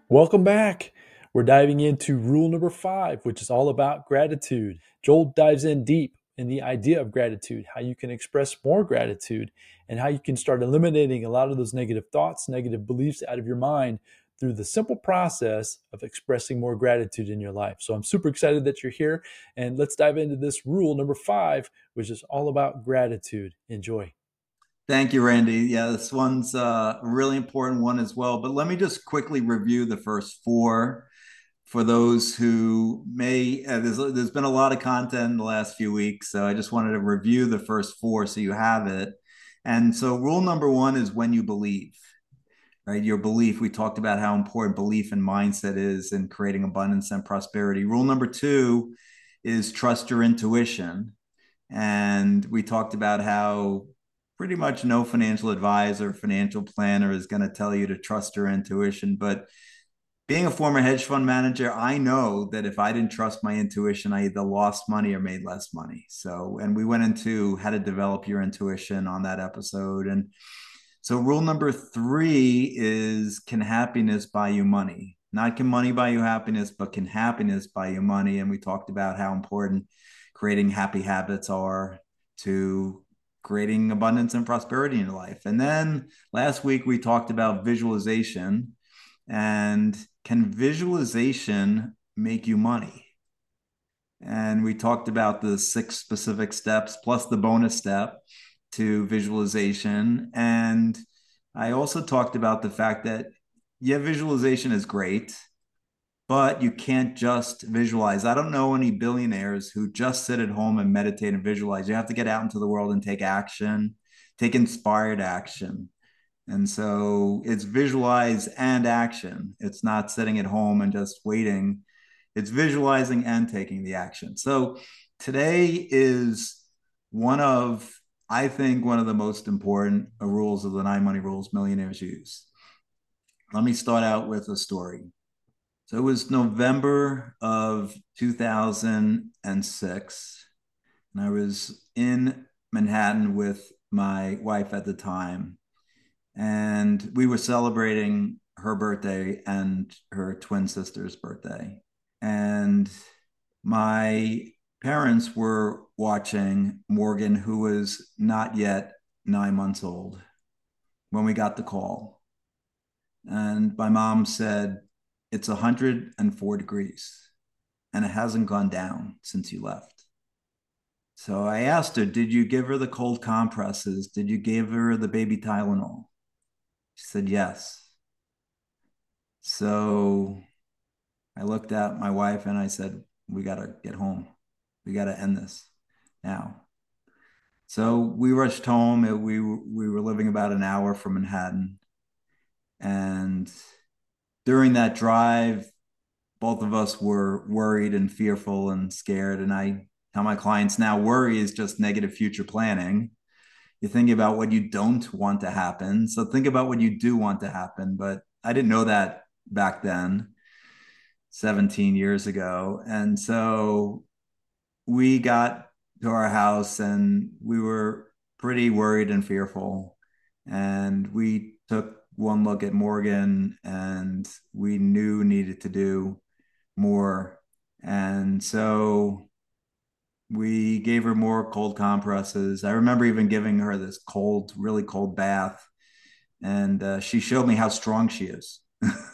Welcome back. We're diving into rule number 5, which is all about gratitude. Joel dives in deep in the idea of gratitude, how you can express more gratitude, and how you can start eliminating a lot of those negative thoughts, negative beliefs out of your mind through the simple process of expressing more gratitude in your life. So I'm super excited that you're here, and let's dive into this rule number 5, which is all about gratitude. Enjoy. Thank you, Randy. Yeah, this one's a really important one as well. But let me just quickly review the first four for those who may. There's been a lot of content in the last few weeks, so I just wanted to review the first four so you have it. And so, rule number one is when you believe, right? Your belief. We talked about how important belief and mindset is in creating abundance and prosperity. Rule number two is trust your intuition. And we talked about how pretty much no financial advisor, financial planner is going to tell you to trust your intuition. But being a former hedge fund manager, I know that if I didn't trust my intuition, I either lost money or made less money. So, and we went into how to develop your intuition on that episode. And so, rule number three is can happiness buy you money? Not can money buy you happiness, but can happiness buy you money? And we talked about how important creating happy habits are to creating abundance and prosperity in your life. And then last week we talked about visualization and can visualization make you money? And we talked about the six specific steps plus the bonus step to visualization. And I also talked about the fact that, yeah, visualization is great, but you can't just visualize. I don't know any billionaires who just sit at home and meditate and visualize. You have to get out into the world and take action, take inspired action. And so it's visualize and action. It's not sitting at home and just waiting. It's visualizing and taking the action. So today is one of, I think, one of the most important rules of the nine money rules millionaires use. Let me start out with a story. So it was November of 2006, and I was in Manhattan with my wife at the time, and we were celebrating her birthday and her twin sister's birthday. And my parents were watching Morgan, who was not yet 9 months old, when we got the call. And my mom said, it's 104 degrees and it hasn't gone down since you left. So I asked her, did you give her the cold compresses? Did you give her the baby Tylenol? She said, yes. So I looked at my wife and I said, we got to get home. We got to end this now. So we rushed home. We were living about an hour from Manhattan. And during that drive, both of us were worried and fearful and scared. And I tell my clients now worry is just negative future planning. You're thinking about what you don't want to happen. So think about what you do want to happen. But I didn't know that back then, 17 years ago. And so we got to our house and we were pretty worried and fearful. And we took one look at Morgan and we knew needed to do more. And so we gave her more cold compresses. I remember even giving her this cold, really cold bath. And she showed me how strong she is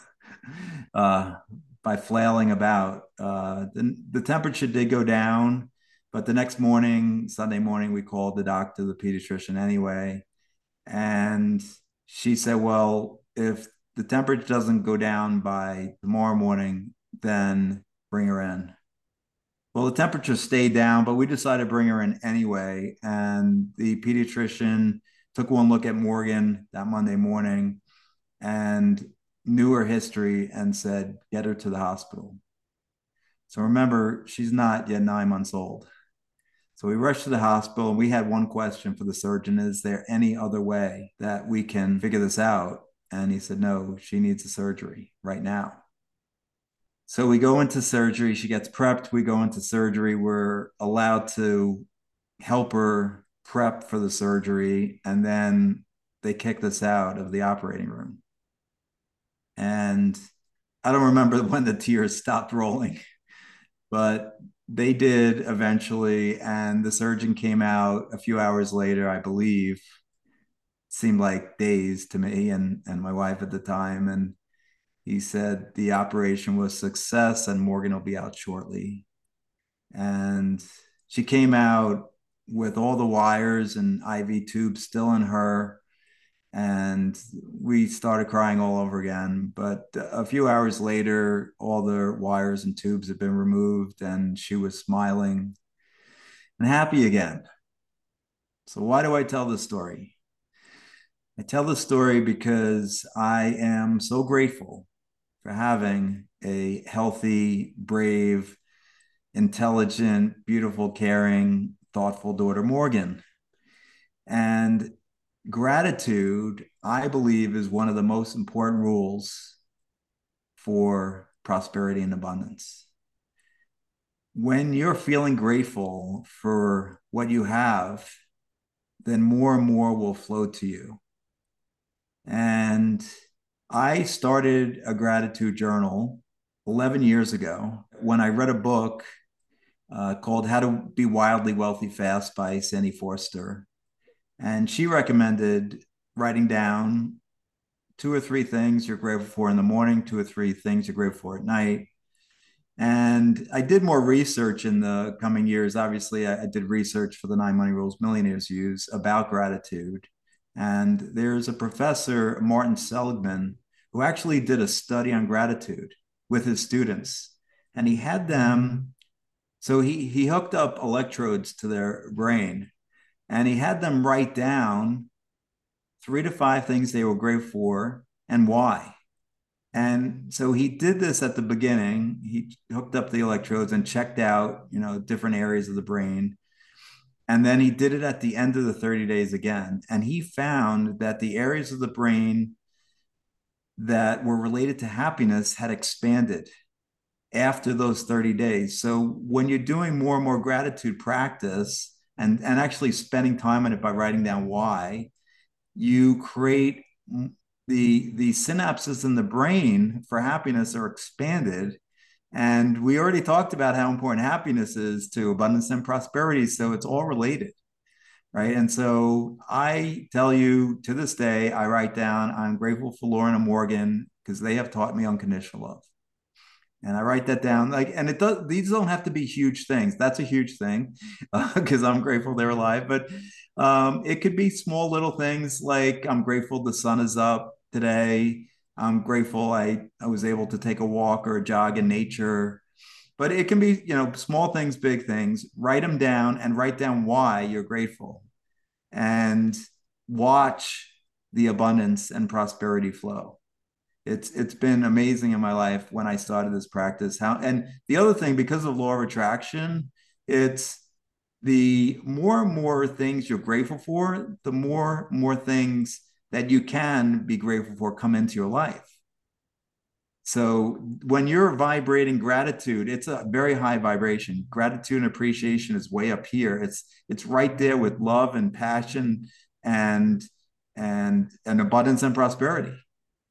uh, by flailing about. The temperature did go down, but the next morning, Sunday morning, we called the doctor, the pediatrician anyway. And she said, well, if the temperature doesn't go down by tomorrow morning, then bring her in. Well, the temperature stayed down, but we decided to bring her in anyway. And the pediatrician took one look at Morgan that Monday morning and knew her history and said, get her to the hospital. So remember, she's not yet 9 months old. So we rushed to the hospital and we had one question for the surgeon. Is there any other way that we can figure this out? And he said, no, she needs a surgery right now. So we go into surgery. She gets prepped. We go into surgery. We're allowed to help her prep for the surgery. And then they kicked us out of the operating room. And I don't remember when the tears stopped rolling, but they did eventually. And the surgeon came out a few hours later, I believe. Seemed like days to me and my wife at the time. And he said the operation was a success and Morgan will be out shortly. And she came out with all the wires and IV tubes still in her. And we started crying all over again. But a few hours later, all the wires and tubes had been removed, and she was smiling and happy again. So, why do I tell this story? I tell this story because I am so grateful for having a healthy, brave, intelligent, beautiful, caring, thoughtful daughter, Morgan. And gratitude, I believe, is one of the most important rules for prosperity and abundance. When you're feeling grateful for what you have, then more and more will flow to you. And I started a gratitude journal 11 years ago when I read a book called How to Be Wildly Wealthy Fast by Sandy Forster. And she recommended writing down two or three things you're grateful for in the morning, two or three things you're grateful for at night. And I did more research in the coming years. Obviously, I did research for the Nine Money Rules Millionaires Use about gratitude. And there's a professor, Martin Seligman, who actually did a study on gratitude with his students. And he had them, so he hooked up electrodes to their brain and he had them write down three to five things they were grateful for and why. And so he did this at the beginning. He hooked up the electrodes and checked out, different areas of the brain. And then he did it at the end of the 30 days again. And he found that the areas of the brain that were related to happiness had expanded after those 30 days. So when you're doing more and more gratitude practice and actually spending time on it by writing down why, you create the synapses in the brain for happiness are expanded. And we already talked about how important happiness is to abundance and prosperity. So it's all related, right? And so I tell you to this day, I write down, I'm grateful for Lauren and Morgan because they have taught me unconditional love. And I write that down. And it does, these don't have to be huge things. That's a huge thing because I'm grateful they're alive. But it could be small little things like I'm grateful the sun is up today. I'm grateful I was able to take a walk or a jog in nature. But it can be, small things, big things. Write them down and write down why you're grateful and watch the abundance and prosperity flow. It's been amazing in my life when I started this practice. And the other thing, because of law of attraction, it's the more and more things you're grateful for, the more things that you can be grateful for come into your life. So when you're vibrating gratitude, it's a very high vibration. Gratitude and appreciation is way up here. It's right there with love and passion and abundance and prosperity.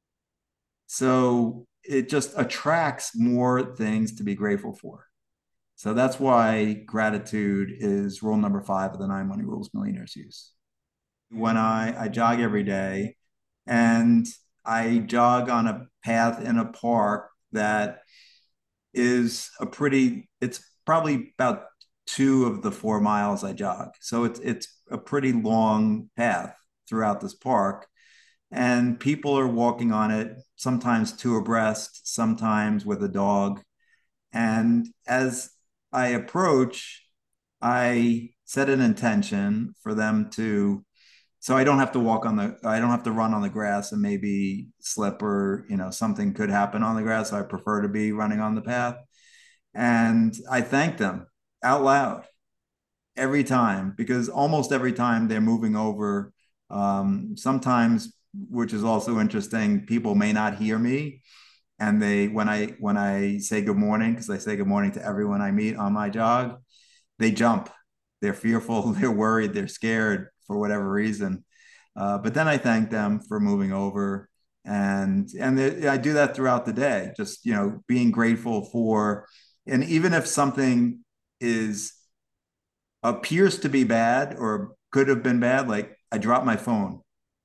So it just attracts more things to be grateful for. So that's why gratitude is rule number 5 of the 9 money rules millionaires use. When I jog every day and I jog on a path in a park that is it's probably about 2 of the 4 miles I jog. So it's a pretty long path throughout this park and people are walking on it, sometimes two abreast, sometimes with a dog. And as I approach, I set an intention for them to, so I don't have to I don't have to run on the grass and maybe slip or, something could happen on the grass. So I prefer to be running on the path. And I thank them out loud every time because almost every time they're moving over. Sometimes, which is also interesting, people may not hear me, and they when I say good morning, because I say good morning to everyone I meet on my jog, they jump. They're fearful, they're worried, they're scared for whatever reason. But then I thank them for moving over, I do that throughout the day, just, being grateful for, and even if something is appears to be bad or could have been bad, like I dropped my phone,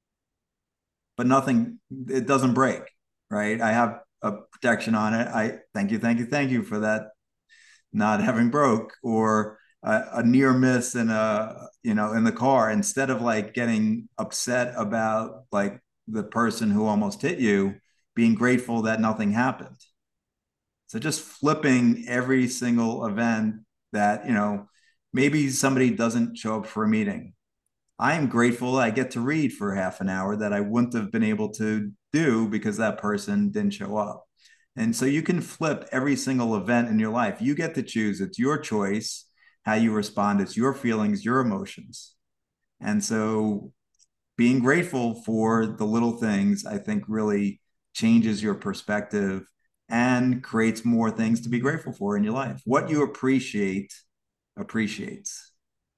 but nothing, it doesn't break, right? I have a protection on it. I thank you for that not having broke, or a near miss in in the car, instead of like getting upset about like the person who almost hit you, being grateful that nothing happened. So just flipping every single event that, maybe somebody doesn't show up for a meeting. I am grateful I get to read for half an hour that I wouldn't have been able to do because that person didn't show up. And so you can flip every single event in your life. You get to choose. It's your choice how you respond. It's your feelings, your emotions. And so being grateful for the little things, I think, really changes your perspective and creates more things to be grateful for in your life. What you appreciate appreciates.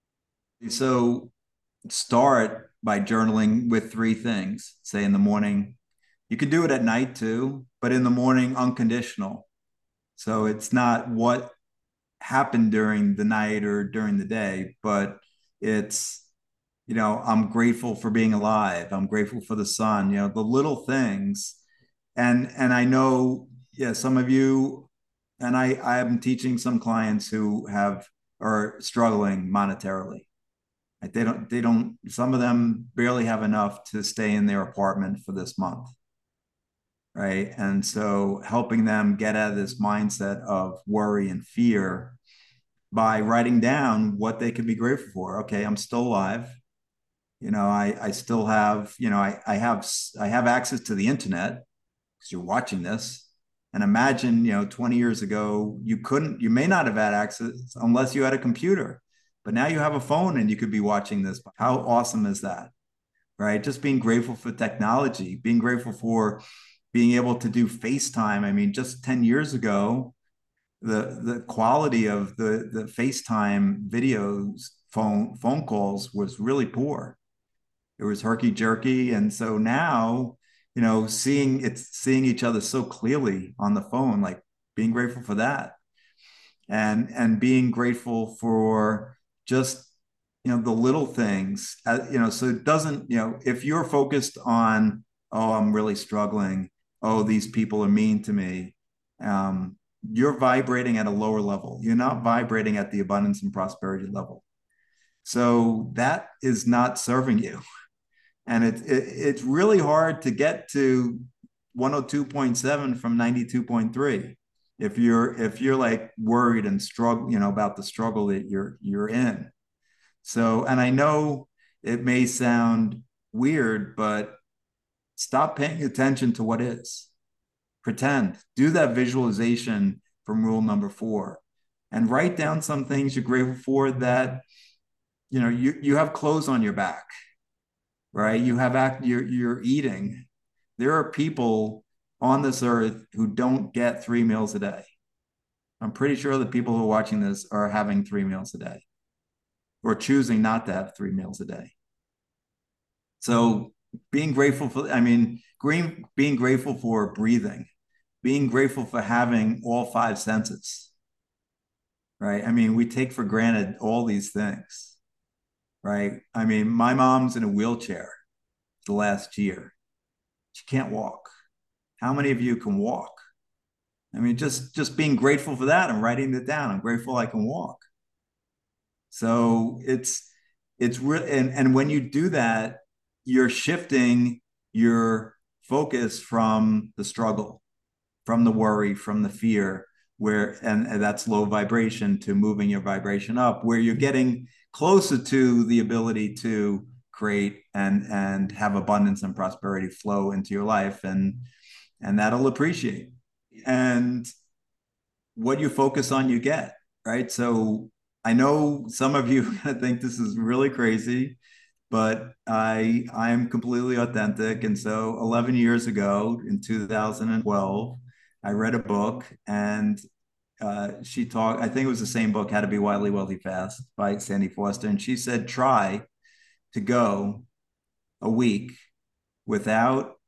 So start by journaling with three things. Say in the morning, you could do it at night too, but in the morning, unconditional. So it's not what happened during the night or during the day, but it's, I'm grateful for being alive. I'm grateful for the sun, the little things. And I know, yeah, some of you, and I am teaching some clients who are struggling monetarily. Like some of them barely have enough to stay in their apartment for this month. Right. And so helping them get out of this mindset of worry and fear by writing down what they can be grateful for. Okay, I'm still alive. I still have, I have access to the internet because you're watching this. And imagine, 20 years ago, you may not have had access unless you had a computer, but now you have a phone and you could be watching this. How awesome is that? Right? Just being grateful for technology, being grateful for being able to do FaceTime. I mean, just 10 years ago, the quality of the FaceTime videos, phone calls was really poor. It was herky jerky. And so now, seeing each other so clearly on the phone, like being grateful for that, and being grateful for just, the little things, so it doesn't, if you're focused on, oh, I'm really struggling, oh, these people are mean to me, you're vibrating at a lower level. You're not vibrating at the abundance and prosperity level. So that is not serving you. And it's really hard to get to 102.7 from 92.3 if you're like worried and struggle, about the struggle that you're in. So, and I know it may sound weird, but stop paying attention to what is. Pretend, do that visualization from rule number 4, and write down some things you're grateful for, that you have clothes on your back, right? You're eating. There are people on this earth who don't get 3 meals a day. I'm pretty sure the people who are watching this are having 3 meals a day, or choosing not to have 3 meals a day. So being grateful for, I mean, being grateful for breathing, being grateful for having all five senses, right? I mean, we take for granted all these things, right? I mean, my mom's in a wheelchair the last year. She can't walk. How many of you can walk? I mean, just being grateful for that and writing it down. I'm grateful I can walk. So it's real, and when you do that, you're shifting your focus from the struggle, from the worry, from the fear, and that's low vibration, to moving your vibration up, where you're getting closer to the ability to create and have abundance and prosperity flow into your life, and that'll appreciate. And what you focus on, you get, right? So I know some of you think this is really crazy, but I am completely authentic. And so 11 years ago in 2012, I read a book, and she talked, I think it was the same book, How to Be Wildly Wealthy Fast, by Sandy Foster. And she said, try to go a week without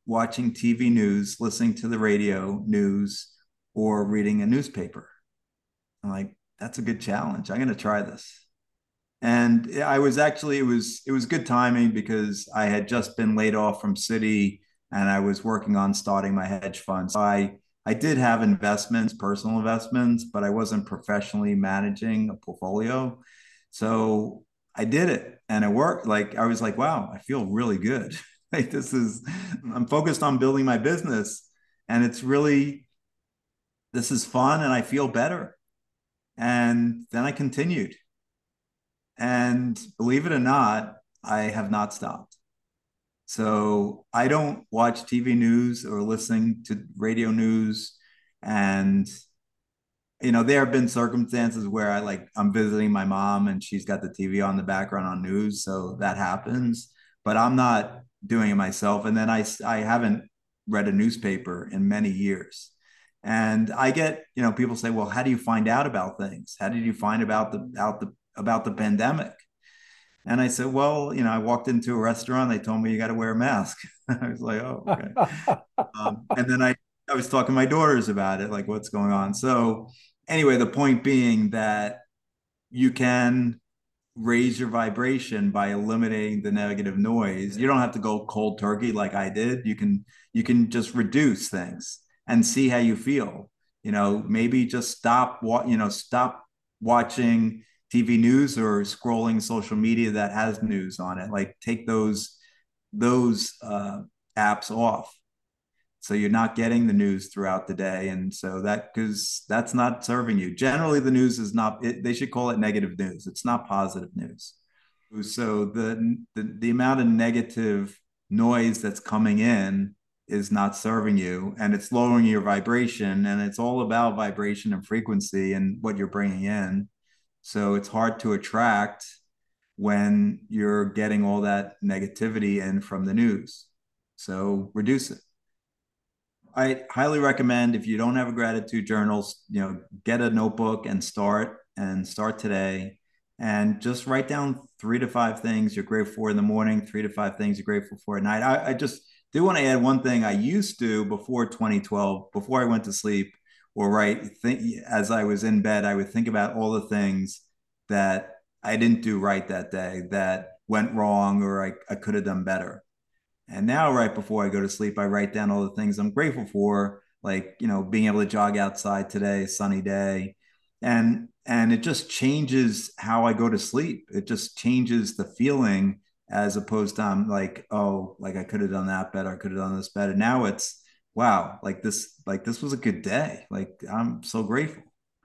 watching TV news, listening to the radio news, or reading a newspaper. I'm like, that's a good challenge. I'm going to try this. And I was actually, it was good timing because I had just been laid off from Citi and I was working on starting my hedge fund. So I did have investments, personal investments, but I wasn't professionally managing a portfolio. So I did it and it worked. Like I was like, wow, I feel really good. Like I'm focused on building my business and this is fun and I feel better. And then I continued. And believe it or not, I have not stopped. So I don't watch TV news or listening to radio news. And, there have been circumstances where I'm visiting my mom and she's got the TV on the background on news. So that happens, but I'm not doing it myself. And then I haven't read a newspaper in many years. And I get, people say, well, how do you find out about things? How did you find about the pandemic? And I said, well, I walked into a restaurant. They told me you got to wear a mask. I was like, oh, okay. And then I was talking to my daughters about it, like what's going on. So anyway, the point being that you can raise your vibration by eliminating the negative noise. You don't have to go cold turkey like I did. You can just reduce things and see how you feel. Maybe just stop watching TV news or scrolling social media that has news on it. Like take those apps off so you're not getting the news throughout the day. And so because that's not serving you. Generally the news is not they should call it negative news. It's not positive news. So the amount of negative noise that's coming in is not serving you and it's lowering your vibration, and it's all about vibration and frequency and what you're bringing in. So it's hard to attract when you're getting all that negativity in from the news. So reduce it. I highly recommend, if you don't have a gratitude journal, get a notebook and start today and just write down 3 to 5 things you're grateful for in the morning, 3 to 5 things you're grateful for at night. I just do want to add one thing I used to before 2012, before I went to sleep, or as I was in bed, I would think about all the things that I didn't do right that day, that went wrong, or I could have done better. And now, right before I go to sleep, I write down all the things I'm grateful for, like, being able to jog outside today, sunny day. And it just changes how I go to sleep. It just changes the feeling, as opposed to I'm like, oh, like I could have done that better. I could have done this better. Now it's wow, like this was a good day. Like I'm so grateful.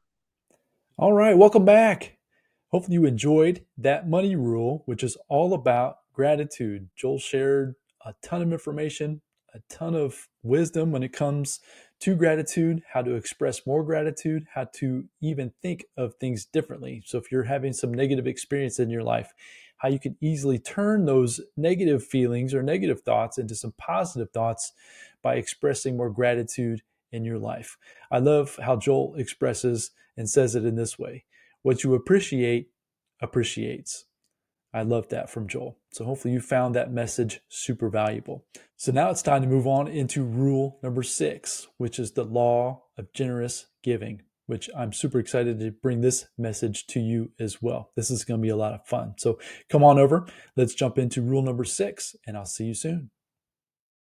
All right, welcome back. Hopefully, you enjoyed that money rule, which is all about gratitude. Joel shared a ton of information, a ton of wisdom when it comes to gratitude, how to express more gratitude, how to even think of things differently. So, if you're having some negative experience in your life, how you can easily turn those negative feelings or negative thoughts into some positive thoughts by expressing more gratitude in your life. I love how Joel expresses and says it in this way: what you appreciate appreciates. I love that from Joel. So hopefully you found that message super valuable. So now it's time to move on into rule number 6, which is the law of generous giving, which I'm super excited to bring this message to you as well. This is going to be a lot of fun. So come on over. Let's jump into rule number 6, and I'll see you soon.